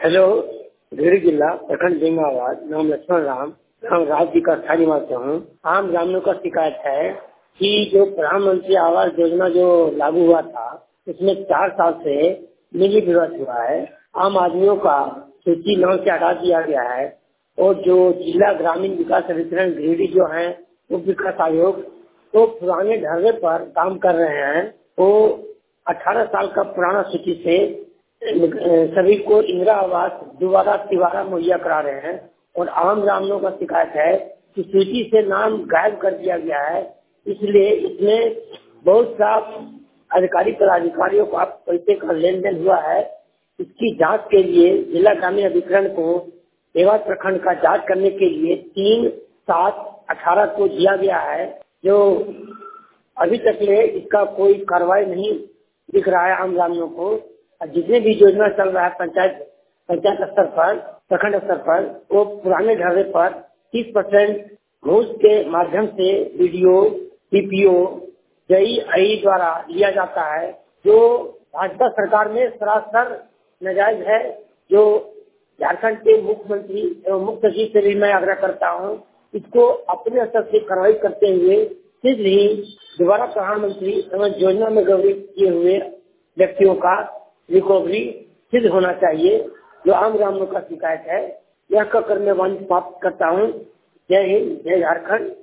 Hello, Giridih जिला प्रखंड बेंगाबाद, नाम लक्ष्मण राम, नाम राज्य का स्थायी निवासी हूँ। आम ग्रामीणों का शिकायत है कि जो प्रधानमंत्री आवास योजना जो लागू हुआ था, उसमें 4 साल से मिली भगत हुआ है। आम आदमियों का सूची नाम से हटा दिया गया है और जो जिला ग्रामीण विकास अभिकरण गिरिडीह जो है उप विकास आयोग तो पुराने ढर्रे पर काम कर रहे हैं। वो 18 साल का पुराना सूची से सभी को इंदिरा आवास दोबारा मुहैया करा रहे हैं और आम ग्रामीणों का शिकायत है कि सूची से नाम गायब कर दिया गया है। इसलिए इसमें बहुत सा अधिकारी पदाधिकारियों का पैसे का लेन देन हुआ है। इसकी जांच के लिए जिला ग्रामीण अभिकरण को देवास प्रखंड का जांच करने के लिए 3/7/18 को दिया गया है, जो अभी तक ले इसका कोई कार्रवाई नहीं दिख रहा है आम ग्रामीणों को। जितने भी योजना चल रहा है पंचायत स्तर पर, प्रखंड स्तर पर, वो पुराने ढर्रे पर 30% घूस के माध्यम से बीडीओ, पीपीओ, जई आई द्वारा लिया जाता है, जो भाजपा सरकार में सरासर नाजायज है। जो झारखंड के मुख्यमंत्री एवं मुख्य सचिव से भी मैं आग्रह करता हूँ, इसको अपने स्तर से कार्रवाई करते हुए शीघ्र ही दोबारा प्रधानमंत्री एवं योजना में गौरवित किए हुए व्यक्तियों का रिकवरी सिद्ध होना चाहिए, जो आम ग्रामीणों का शिकायत है। यह कहकर मैं वाणी समाप्त करता हूँ। जय हिंद, जय झारखंड।